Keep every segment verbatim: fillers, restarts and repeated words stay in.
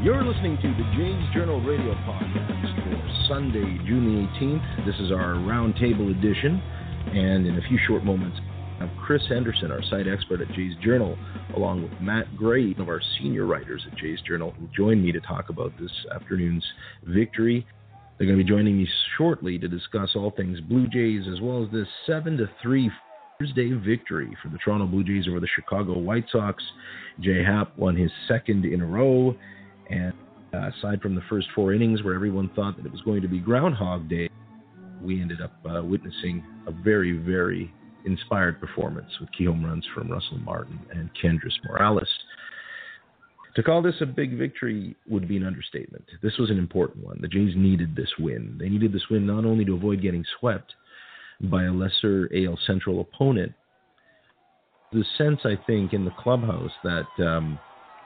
You're listening to the Jays Journal Radio Podcast for Sunday, June the eighteenth. This is our roundtable edition, and in a few short moments, I have Chris Henderson, our site expert at Jays Journal, along with Matt Gray, one of our senior writers at Jays Journal, who joined me to talk about this afternoon's victory. They're going to be joining me shortly to discuss all things Blue Jays, as well as this seven to three Thursday victory for the Toronto Blue Jays over the Chicago White Sox. Jay Happ won his second in a row. And uh, aside from the first four innings where everyone thought that it was going to be Groundhog Day, we ended up uh, witnessing a very, very inspired performance with key home runs from Russell Martin and Kendrys Morales. To call this a big victory would be an understatement. This was an important one. The Jays needed this win. They needed this win not only to avoid getting swept by a lesser A L Central opponent. The sense, I think, in the clubhouse that um,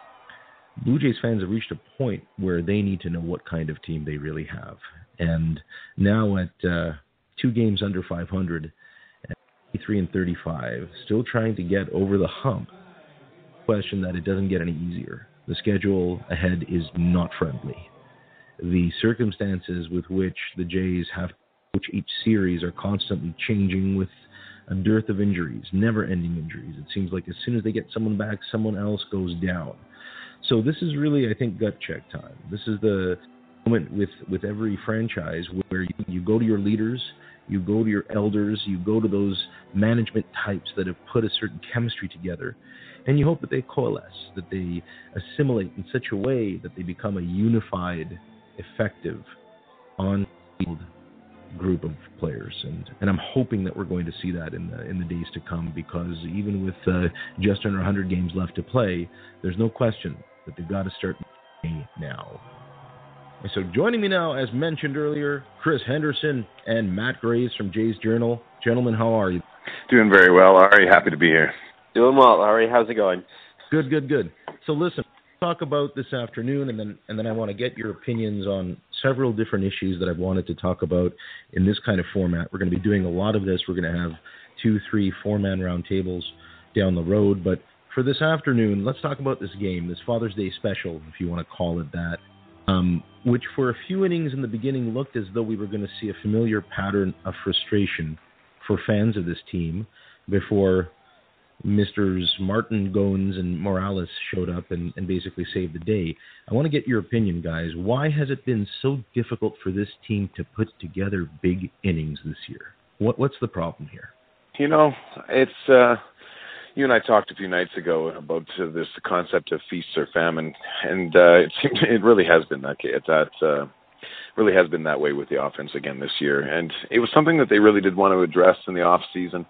Blue Jays fans have reached a point where they need to know what kind of team they really have. And now at uh, two games under five hundred, at thirty-three and thirty-five, still trying to get over the hump, question that it doesn't get any easier. The schedule ahead is not friendly. The circumstances with which the Jays have to coach each series are constantly changing with a dearth of injuries, never-ending injuries. It seems like as soon as they get someone back, someone else goes down. So this is really, I think, gut check time. This is the moment with, with every franchise where you, you go to your leaders, you go to your elders, you go to those management types that have put a certain chemistry together, and you hope that they coalesce, that they assimilate in such a way that they become a unified, effective, on-field group of players. And, and I'm hoping that we're going to see that in the in the days to come, because even with uh, just under one hundred games left to play, there's no question that they've got to start now. And so joining me now, as mentioned earlier, Chris Henderson and Matt Graves from Jays Journal. Gentlemen, how are you? Doing very well, Ari. Happy to be here. Doing well, Ari. How's it going? Good, good, good. So listen, talk about this afternoon, and then and then I want to get your opinions on several different issues that I've wanted to talk about in this kind of format. We're going to be doing a lot of this. We're going to have two, three, four-man roundtables down the road. But for this afternoon, let's talk about this game, this Father's Day special, if you want to call it that, um, which for a few innings in the beginning looked as though we were going to see a familiar pattern of frustration for fans of this team before Misters Martin, Goins, and Morales showed up and, and basically saved the day. I want to get your opinion, guys. Why has it been so difficult for this team to put together big innings this year? What, what's the problem here? You know, it's uh, you and I talked a few nights ago about uh, this concept of feast or famine, and uh, it seems it really has been that that uh, really has been that way with the offense again this year, and it was something that they really did want to address in the off season.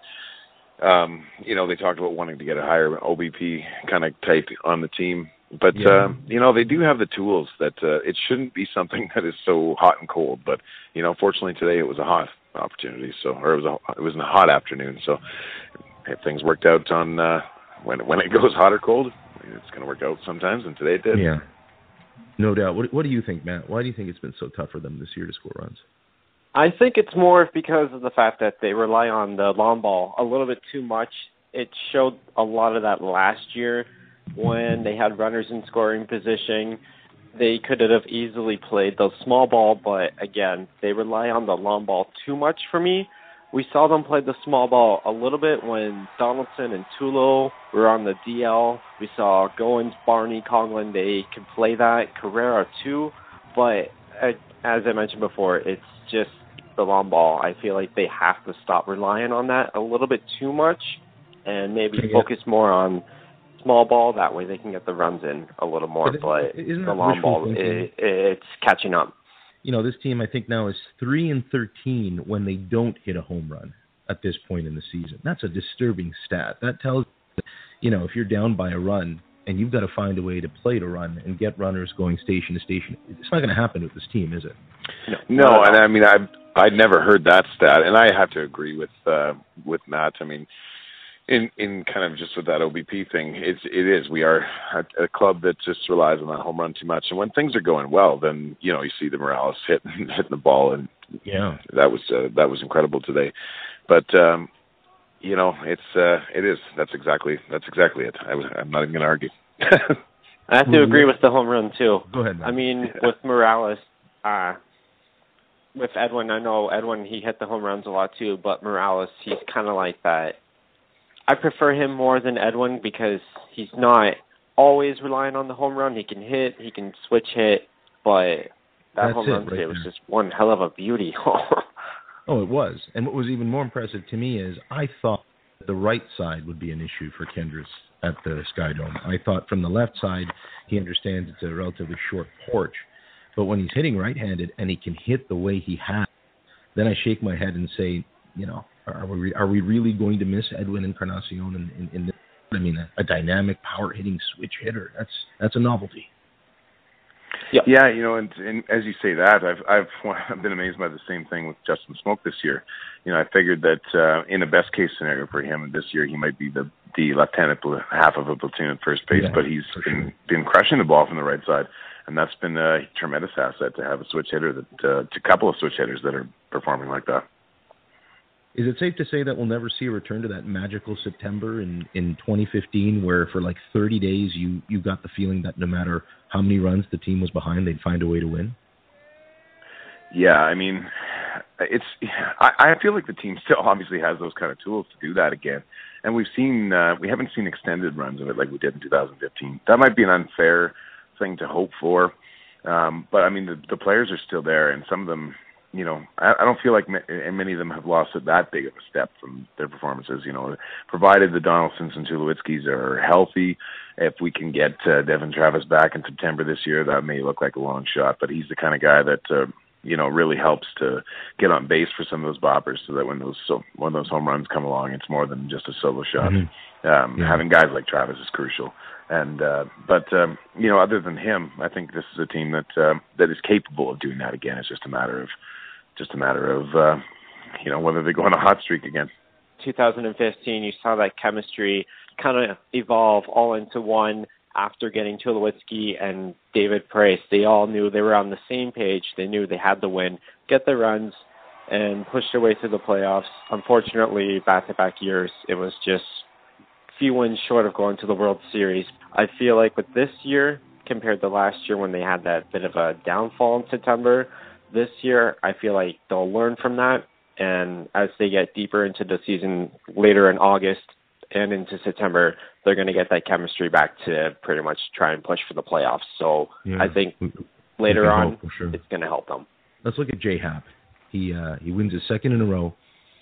Um, you know, they talked about wanting to get a higher O B P kind of type on the team. But, yeah. uh, you know, they do have the tools that uh, it shouldn't be something that is so hot and cold. But, you know, fortunately today it was a hot opportunity. So, or it was a, it was a hot afternoon. So if things worked out on uh, when, when it goes hot or cold, it's going to work out sometimes. And today it did. Yeah, no doubt. What, what do you think, Matt? Why do you think it's been so tough for them this year to score runs? I think it's more because of the fact that they rely on the long ball a little bit too much. It showed a lot of that last year when they had runners in scoring position. They could have easily played the small ball, but again, they rely on the long ball too much for me. We saw them play the small ball a little bit when Donaldson and Tulo were on the D L. We saw Goins, Barney, Conklin, they can play that. Carrera too, but uh, as I mentioned before, it's just the long ball. I feel like they have to stop relying on that a little bit too much and maybe yeah. focus more on small ball. That way they can get the runs in a little more. But, but the long ball, it, it's catching up. You know, this team I think now is three and thirteen when they don't hit a home run at this point in the season. That's a disturbing stat. That tells you know, if you're down by a run and you've got to find a way to play to run and get runners going station to station, it's not going to happen with this team, is it? No, no, and I mean, I've I'd never heard that stat, and I have to agree with uh, with Matt. I mean, in in kind of just with that O B P thing, it's it is we are a, a club that just relies on that home run too much. And when things are going well, then you know you see the Morales hitting hitting the ball, and yeah, that was uh, that was incredible today. But um, you know, it's uh, it is that's exactly that's exactly it. I was, I'm not even going to argue. I have to agree with the home run, too. Go ahead, man. I mean, Yeah. with Morales, uh, with Edwin, I know Edwin, he hit the home runs a lot, too, but Morales, he's kind of like that. I prefer him more than Edwin because he's not always relying on the home run. He can hit, he can switch hit, but that That's home it, run right today was there. just one hell of a beauty. Oh, it was. And what was even more impressive to me is I thought the right side would be an issue for Kendrys at the Sky Dome. I thought from the left side, he understands it's a relatively short porch. But when he's hitting right-handed and he can hit the way he has, then I shake my head and say, you know, are we are we really going to miss Edwin Encarnacion in, in, in this? I mean, a, a dynamic, power-hitting switch hitter. That's that's a novelty. Yeah, yeah, you know, and, and as you say that, I've I've I've been amazed by the same thing with Justin Smoak this year. You know, I figured that uh, in a best case scenario for him this year, he might be the the lieutenant half of a platoon at first base, Yeah, but he's been sure. been crushing the ball from the right side, and that's been a tremendous asset to have a switch hitter that uh, to a couple of switch hitters that are performing like that. Is it safe to say that we'll never see a return to that magical September in, in twenty fifteen where for like thirty days you, you got the feeling that no matter how many runs the team was behind, they'd find a way to win? Yeah, I mean, it's. I, I feel like the team still obviously has those kind of tools to do that again, and we've seen uh, we haven't seen extended runs of it like we did in two thousand fifteen. That might be an unfair thing to hope for, um, but I mean the, the players are still there, and some of them, you know, I, I don't feel like ma- and many of them have lost it that big of a step from their performances. You know, provided the Donaldsons and Tulowitzkis are healthy, if we can get uh, Devin Travis back in September this year, that may look like a long shot. But he's the kind of guy that uh, you know really helps to get on base for some of those boppers, so that when those so when those home runs come along, it's more than just a solo shot. Mm-hmm. Um, yeah. Having guys like Travis is crucial. And uh, but um, you know, other than him, I think this is a team that uh, that is capable of doing that again. It's just a matter of just a matter of uh, you know whether they go on a hot streak again. two thousand fifteen, you saw that chemistry kind of evolve all into one after getting Tulowitzki and David Price. They all knew they were on the same page. They knew they had to win, get the runs, and push their way through the playoffs. Unfortunately, back-to-back years, it was just few wins short of going to the World Series. I feel like with this year, compared to last year when they had that bit of a downfall in September, this year I feel like they'll learn from that, and as they get deeper into the season later in August and into September, they're going to get that chemistry back to pretty much try and push for the playoffs. So Yeah. I think We- later we can on, hope, for sure. it's going to help them. Let's look at J Happ. He uh, he wins his second in a row.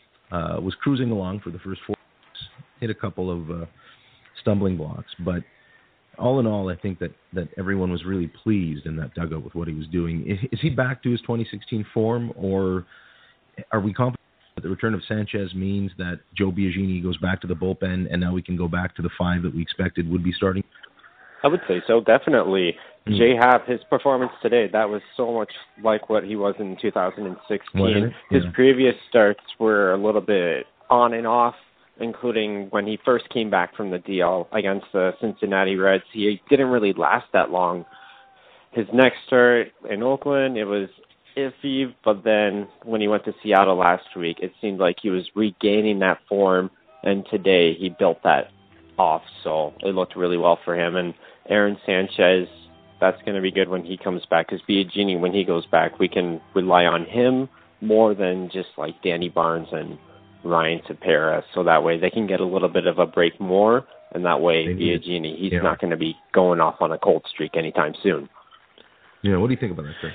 Uh, was cruising along for the first four weeks, hit a couple of uh, stumbling blocks, but all in all, I think that, that everyone was really pleased in that dugout with what he was doing. Is, is he back to his twenty sixteen form, or are we confident that the return of Sanchez means that Joe Biagini goes back to the bullpen and now we can go back to the five that we expected would be starting? I would say so, definitely. Mm. J Happ, his performance today, that was so much like what he was in two thousand sixteen. Wasn't it? His Yeah. previous starts were a little bit on and off, including when he first came back from the D L against the Cincinnati Reds. He didn't really last that long. His next start in Oakland, it was iffy, but then when he went to Seattle last week, it seemed like he was regaining that form, and today he built that off, so it looked really well for him. And Aaron Sanchez, that's going to be good when he comes back, because Biagini, when he goes back, we can rely on him more than just like Danny Barnes and Ryan Tepera, so that way they can get a little bit of a break more, and that way Biagini, he's yeah. not going to be going off on a cold streak anytime soon. Yeah, what do you think about that, Chris?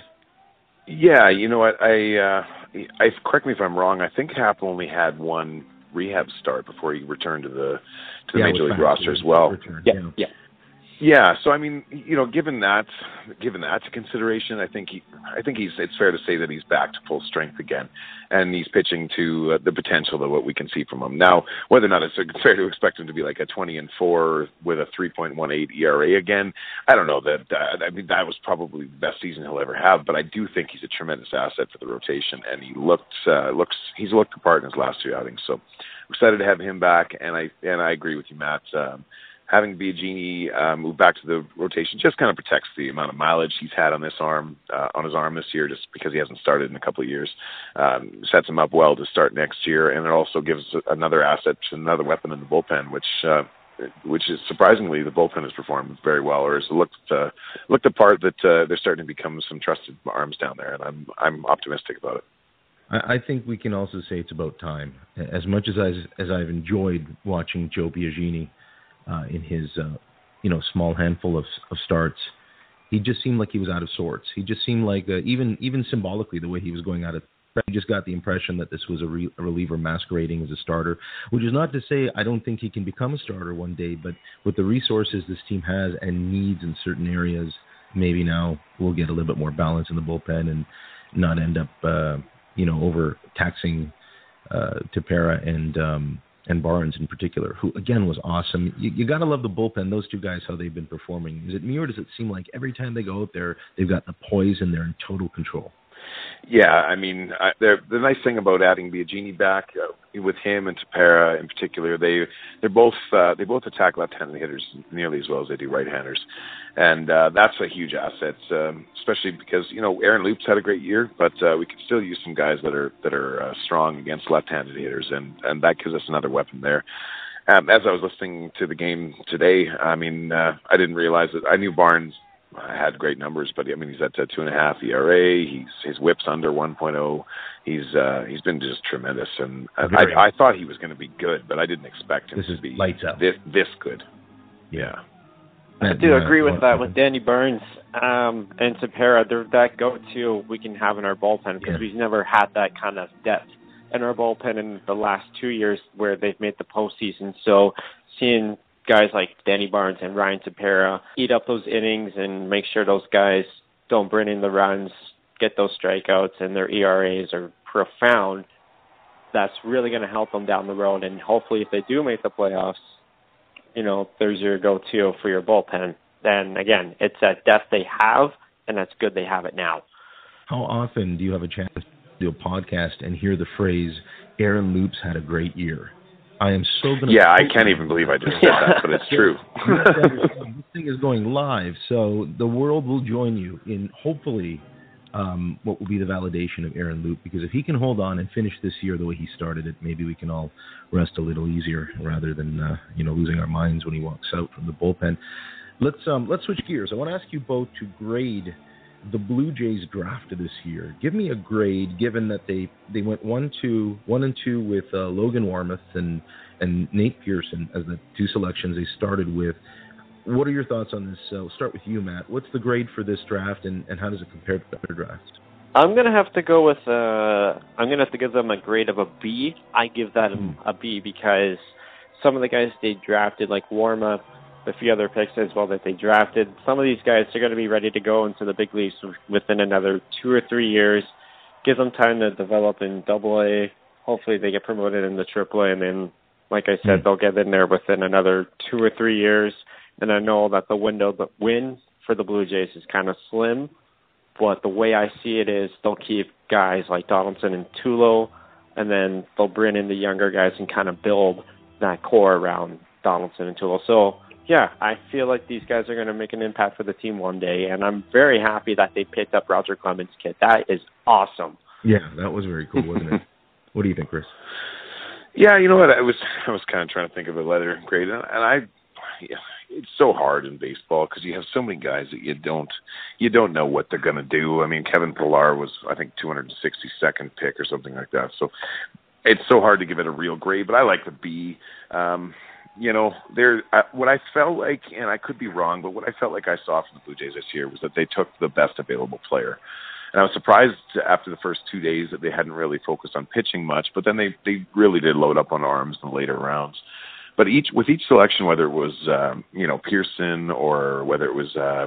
Yeah, you know what? I, uh, I correct me if I'm wrong. I think Happ only had one rehab start before he returned to the to the yeah, major league fast. roster as well. Return, Yeah, yeah. yeah. Yeah, so I mean, you know, given that, given that to consideration, I think he, I think he's. It's fair to say that he's back to full strength again, and he's pitching to uh, the potential of what we can see from him. Now, whether or not it's fair to expect him to be like a twenty and four with a three point one eight E R A again, I don't know. That uh, I mean, that was probably the best season he'll ever have. But I do think he's a tremendous asset for the rotation, and he looked uh, looks he's looked the part in his last two outings. So, excited to have him back, and I and I agree with you, Matt. Um, Having Biagini uh, move back to the rotation just kind of protects the amount of mileage he's had on this arm, uh, on his arm this year, just because he hasn't started in a couple of years. Um, sets him up well to start next year, and it also gives another asset, another weapon in the bullpen, which uh, which is surprisingly the bullpen has performed very well, or has looked uh, looked the part that uh, they're starting to become some trusted arms down there, and I'm I'm optimistic about it. I think we can also say it's about time. As much as I, as I've enjoyed watching Joe Biagini uh, in his uh, you know small handful of, of starts, he just seemed like he was out of sorts. He just seemed like uh, even even symbolically the way he was going out of. I just got the impression that this was a, re- a reliever masquerading as a starter, which is not to say I don't think he can become a starter one day, but with the resources this team has and needs in certain areas, maybe now we'll get a little bit more balance in the bullpen and not end up, uh, you know, overtaxing uh, Tepera and um, and Barnes in particular, who, again, was awesome. You, you got to love the bullpen, those two guys, how they've been performing. Is it me, or does it seem like every time they go out there, they've got the poise and they're in total control? Yeah, I mean, I, the nice thing about adding Biagini back uh, with him and Tepera in particular, they they're both uh, they both attack left-handed hitters nearly as well as they do right-handers, and uh, that's a huge asset, um, especially because you know Aaron Loops had a great year, but uh, we could still use some guys that are that are uh, strong against left-handed hitters, and and that gives us another weapon there. Um, as I was listening to the game today, I mean, uh, I didn't realize that I knew Barnes had great numbers, but I mean, he's at a two and a half E R A. He's his whip's under one point oh. He's uh, he's been just tremendous, and I, I thought he was going to be good, but I didn't expect him this to be lights out. this this good. Yeah, I do agree with that with Danny Burns um, and Tepera. They're that go-to we can have in our bullpen because yeah. we've never had that kind of depth in our bullpen in the last two years where they've made the postseason. So seeing guys like Danny Barnes and Ryan Tepera eat up those innings and make sure those guys don't bring in the runs, get those strikeouts, and their E R As are profound, that's really going to help them down the road. And hopefully if they do make the playoffs, you know, there's your go-to for your bullpen. Then, again, it's that depth they have, and that's good they have it now. How often do you have a chance to do a podcast and hear the phrase, Aaron Loops had a great year? I am so going to... Yeah, I can't even believe I just said that, but it's true. This thing is going live, so the world will join you in, hopefully, um, what will be the validation of Aaron Loup, because if he can hold on and finish this year the way he started it, maybe we can all rest a little easier rather than, uh, you know, losing our minds when he walks out from the bullpen. Let's um, let's switch gears. I want to ask you both to grade the Blue Jays draft this year. Give me a grade, given that they, they went one two one and two with uh, Logan Warmoth and and Nate Pearson as the two selections they started with. What are your thoughts on this? Uh, we'll start with you, Matt. What's the grade for this draft, and, and how does it compare to other drafts? I'm gonna have to go with. Uh, I'm gonna have to give them a grade of a B. I give that mm. a B because some of the guys they drafted, like Warmoth, a few other picks as well that they drafted. Some of these guys are going to be ready to go into the big leagues within another two or three years. Give them time to develop in Double A. Hopefully they get promoted into Triple A, and then, like I said, mm. they'll get in there within another two or three years. And I know that the window to win for the Blue Jays is kind of slim, but the way I see it is they'll keep guys like Donaldson and Tulo, and then they'll bring in the younger guys and kind of build that core around Donaldson and Tulo. So, yeah, I feel like these guys are going to make an impact for the team one day, and I'm very happy that they picked up Roger Clemens' kid. That is awesome. Yeah, that was very cool, wasn't it? What do you think, Chris? Yeah, you know what? I was I was kind of trying to think of a letter grade, and I, yeah, it's so hard in baseball because you have so many guys that you don't you don't know what they're going to do. I mean, Kevin Pillar was I think two hundred sixty-second pick or something like that. So it's so hard to give it a real grade, but I like the B. Um, You know, there. Uh, what I felt like, and I could be wrong, but what I felt like I saw from the Blue Jays this year was that they took the best available player. And I was surprised after the first two days that they hadn't really focused on pitching much, but then they, they really did load up on arms in the later rounds. But each with each selection, whether it was, um, you know, Pearson or whether it was uh,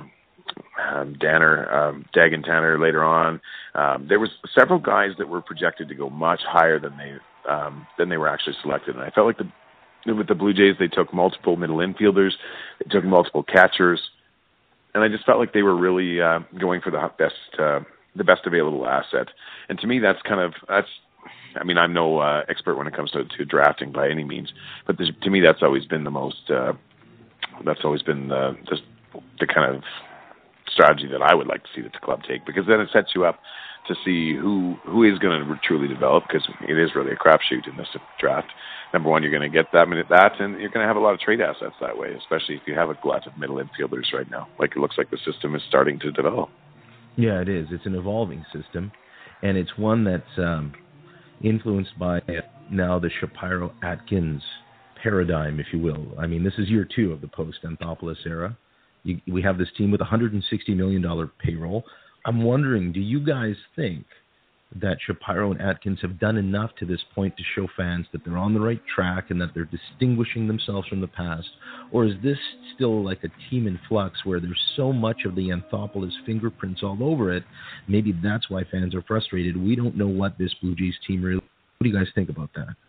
um, Danner, um, Dagan Tanner later on, um, there was several guys that were projected to go much higher than they um, than they were actually selected. And I felt like the with the Blue Jays, they took multiple middle infielders, they took multiple catchers, and I just felt like they were really uh, going for the best, uh, the best available asset. And to me, that's kind of that's. I mean, I'm no uh, expert when it comes to, to drafting by any means, but to me, that's always been the most. Uh, that's always been the, the the kind of strategy that I would like to see that the club take, because then it sets you up to see who who is going to truly develop, because it is really a crapshoot in this draft. Number one, you're going to get that minute that, and you're going to have a lot of trade assets that way, especially if you have a glut of middle infielders right now. Like it looks like the system is starting to develop. Yeah, it is. It's an evolving system, and it's one that's um, influenced by now the Shapiro-Atkins paradigm, if you will. I mean, this is year two of the post-Anthopoulos era. You, we have this team with a one hundred sixty million dollars payroll. I'm wondering, do you guys think that Shapiro and Atkins have done enough to this point to show fans that they're on the right track and that they're distinguishing themselves from the past? Or is this still like a team in flux where there's so much of the Anthopoulos fingerprints all over it? Maybe that's why fans are frustrated. We don't know what this Blue Jays team really... What do you guys think about that?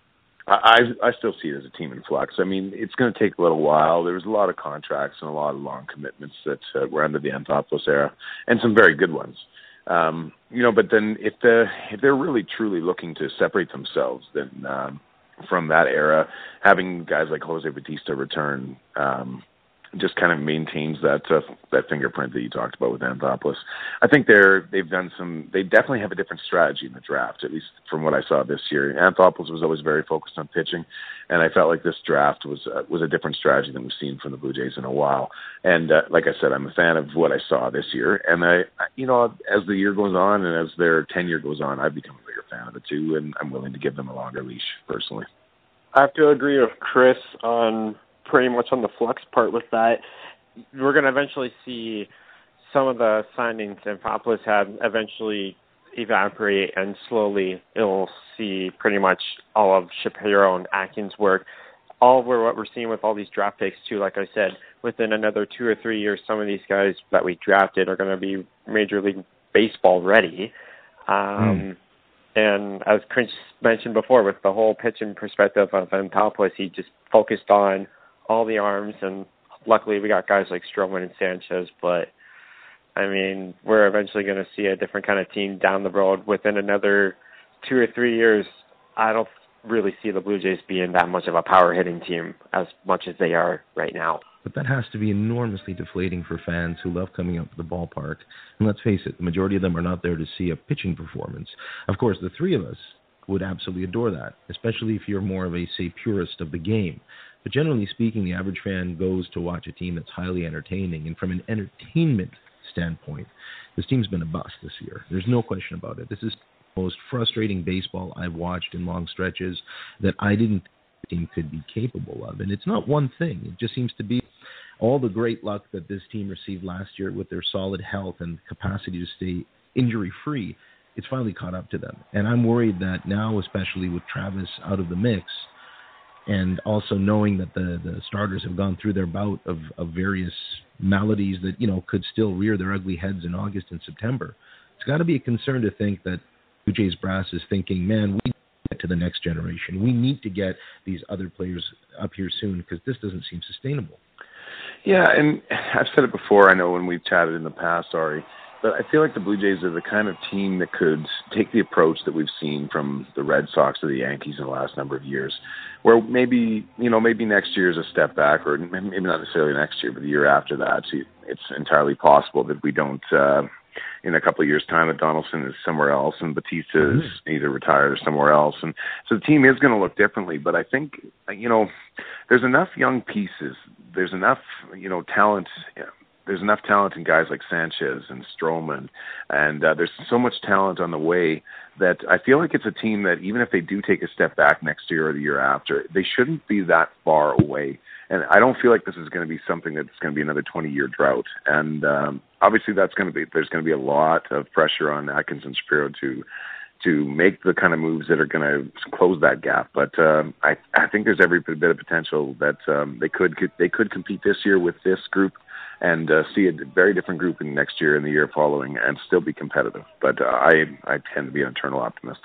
I I still see it as a team in flux. I mean, it's going to take a little while. There was a lot of contracts and a lot of long commitments that uh, were under the Anthopoulos era, and some very good ones. Um, you know, but then if the if they're really truly looking to separate themselves, then um, from that era, having guys like Jose Bautista return um, just kind of maintains that uh, that fingerprint that you talked about with Anthopoulos. I think they're they've done some. They definitely have a different strategy in the draft, at least from what I saw this year. Anthopoulos was always very focused on pitching, and I felt like this draft was uh, was a different strategy than we've seen from the Blue Jays in a while. And uh, like I said, I'm a fan of what I saw this year. And I, you know, as the year goes on and as their tenure goes on, I've become a bigger fan of the two, and I'm willing to give them a longer leash personally. I have to agree with Chris on pretty much on the flux part with that. We're going to eventually see some of the signings Anthopoulos had eventually evaporate, and slowly it'll see pretty much all of Shapiro and Atkins' work. All of what we're seeing with all these draft picks, too, like I said, within another two or three years, some of these guys that we drafted are going to be Major League Baseball ready. Um, mm. And as Chris mentioned before, with the whole pitching perspective of Anthopoulos, he just focused on all the arms, and luckily we got guys like Stroman and Sanchez, but I mean, we're eventually going to see a different kind of team down the road within another two or three years. I don't really see the Blue Jays being that much of a power hitting team as much as they are right now. But that has to be enormously deflating for fans who love coming out to the ballpark. And let's face it, the majority of them are not there to see a pitching performance. Of course, the three of us would absolutely adore that, especially if you're more of a, say, purist of the game. But generally speaking, the average fan goes to watch a team that's highly entertaining. And from an entertainment standpoint, this team's been a bust this year. There's no question about it. This is the most frustrating baseball I've watched in long stretches that I didn't think the team could be capable of. And it's not one thing. It just seems to be all the great luck that this team received last year with their solid health and capacity to stay injury-free. It's finally caught up to them. And I'm worried that now, especially with Travis out of the mix, and also knowing that the, the starters have gone through their bout of, of various maladies that, you know, could still rear their ugly heads in August and September, it's got to be a concern to think that Blue Jays brass is thinking, man, we need to get to the next generation. We need to get these other players up here soon because this doesn't seem sustainable. Yeah, and I've said it before, I know when we've chatted in the past, Ari, but I feel like the Blue Jays are the kind of team that could take the approach that we've seen from the Red Sox or the Yankees in the last number of years, where maybe, you know, maybe next year is a step back, or maybe not necessarily next year, but the year after that. It's entirely possible that we don't, uh, in a couple of years' time, that Donaldson is somewhere else and Bautista is mm-hmm. either retired or somewhere else. And so the team is going to look differently. But I think, you know, there's enough young pieces. There's enough, you know, talent. You know, There's enough talent in guys like Sanchez and Stroman, and uh, there's so much talent on the way that I feel like it's a team that even if they do take a step back next year or the year after, they shouldn't be that far away. And I don't feel like this is going to be something that's going to be another twenty-year drought. And um, obviously, that's going to be there's going to be a lot of pressure on Atkins and Shapiro to to make the kind of moves that are going to close that gap. But um, I, I think there's every bit of potential that um, they could they could compete this year with this group and uh, see a very different group in next year and the year following and still be competitive. But uh, I I tend to be an eternal optimist.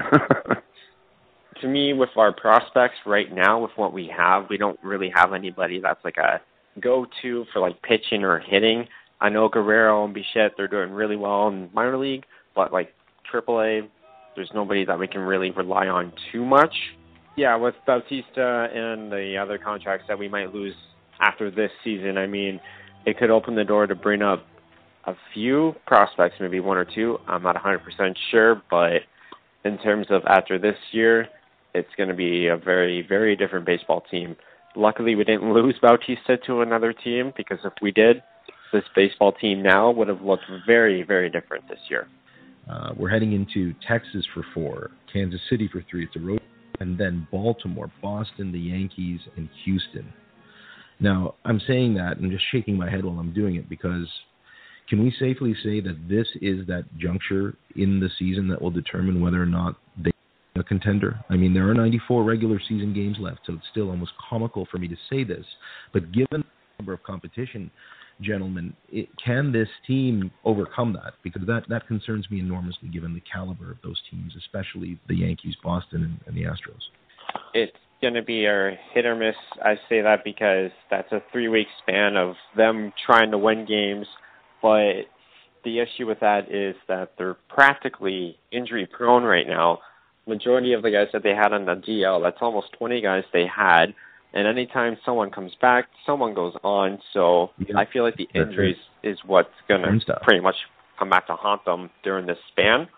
To me, with our prospects right now, with what we have, we don't really have anybody that's like a go-to for like pitching or hitting. I know Guerrero and Bichette, they're doing really well in minor league, but like triple A, there's nobody that we can really rely on too much. Yeah, with Bautista and the other contracts that we might lose after this season, I mean, it could open the door to bring up a few prospects, maybe one or two. I'm not one hundred percent sure, but in terms of after this year, it's going to be a very, very different baseball team. Luckily, we didn't lose Bautista to another team, because if we did, this baseball team now would have looked very, very different this year. Uh, we're heading into Texas for four, Kansas City for three. It's a road, and then Baltimore, Boston, the Yankees, and Houston. Now, I'm saying that and just shaking my head while I'm doing it, because can we safely say that this is that juncture in the season that will determine whether or not they are a contender? I mean, there are ninety-four regular season games left, so it's still almost comical for me to say this. But given the number of competition, gentlemen, it, can this team overcome that? Because that, that concerns me enormously, given the caliber of those teams, especially the Yankees, Boston, and, and the Astros. It's going to be a hit or miss. I say that because that's a three-week span of them trying to win games. But the issue with that is that they're practically injury-prone right now. Majority of the guys that they had on the D L, that's almost twenty guys they had. And anytime someone comes back, someone goes on. So yeah, I feel like the injuries right. is what's going to pretty much come back to haunt them during this span.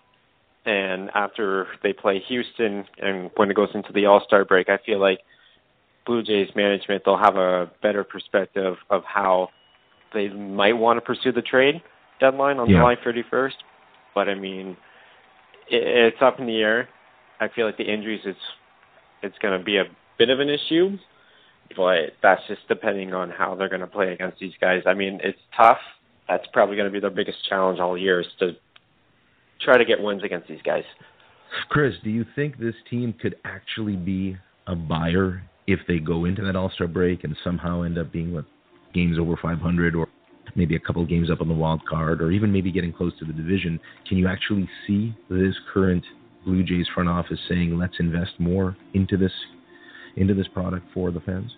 And after they play Houston and when it goes into the All-Star break, I feel like Blue Jays management, they'll have a better perspective of how they might want to pursue the trade deadline on yeah. July thirty-first. But, I mean, it, it's up in the air. I feel like the injuries, it's, it's going to be a bit of an issue, but that's just depending on how they're going to play against these guys. I mean, it's tough. That's probably going to be their biggest challenge all year, is to try to get wins against these guys. Chris, do you think this team could actually be a buyer if they go into that All-Star break and somehow end up being what, games over five hundred, or maybe a couple of games up on the wild card, or even maybe getting close to the division? Can you actually see this current Blue Jays front office saying, let's invest more into this into this product for the fans?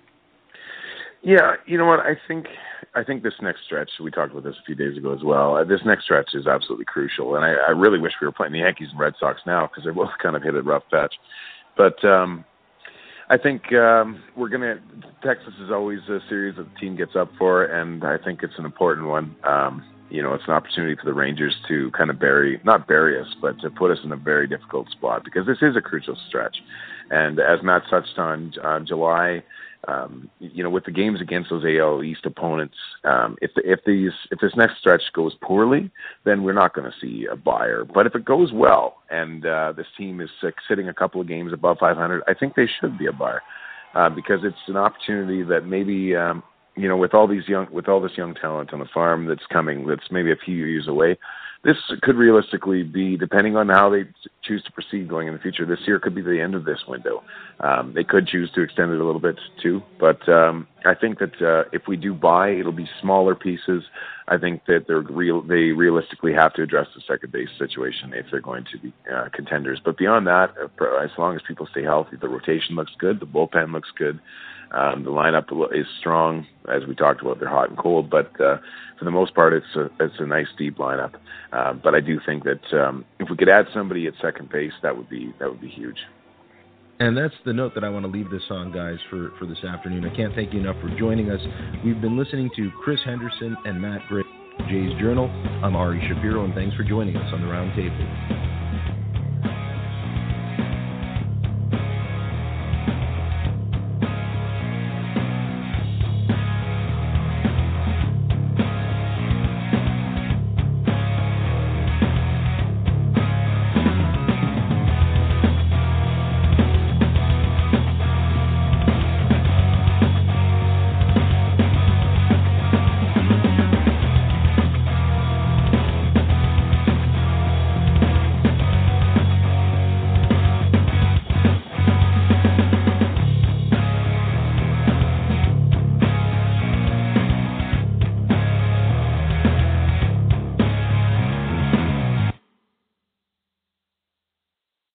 Yeah, you know what? I think I think this next stretch, we talked about this a few days ago as well, uh, this next stretch is absolutely crucial. And I, I really wish we were playing the Yankees and Red Sox now, because they both kind of hit a rough patch. But um, I think um, we're going to – Texas is always a series that the team gets up for, and I think it's an important one. Um, you know, it's an opportunity for the Rangers to kind of bury – not bury us, but to put us in a very difficult spot, because this is a crucial stretch. And as Matt touched on, uh, July – Um, you know, with the games against those A L East opponents, um, if the, if these if this next stretch goes poorly, then we're not going to see a buyer. But if it goes well, and uh, this team is uh, sitting a couple of games above five hundred, I think they should be a buyer, uh, because it's an opportunity that maybe um, you know, with all these young with all this young talent on the farm that's coming, that's maybe a few years away. This could realistically be, depending on how they choose to proceed going in the future, this year could be the end of this window. Um, they could choose to extend it a little bit too, but um, I think that uh, if we do buy, it'll be smaller pieces. I think that they're real. They realistically have to address the second base situation if they're going to be uh, contenders. But beyond that, uh, as long as people stay healthy, the rotation looks good, the bullpen looks good. Um, the lineup is strong, as we talked about. They're hot and cold, but uh, for the most part, it's a it's a nice deep lineup. Uh, but I do think that um, if we could add somebody at second base, that would be that would be huge. And that's the note that I want to leave this on, guys, for, for this afternoon. I can't thank you enough for joining us. We've been listening to Chris Henderson and Matt Gray, Jays Journal. I'm Ari Shapiro, and thanks for joining us on the Round Table.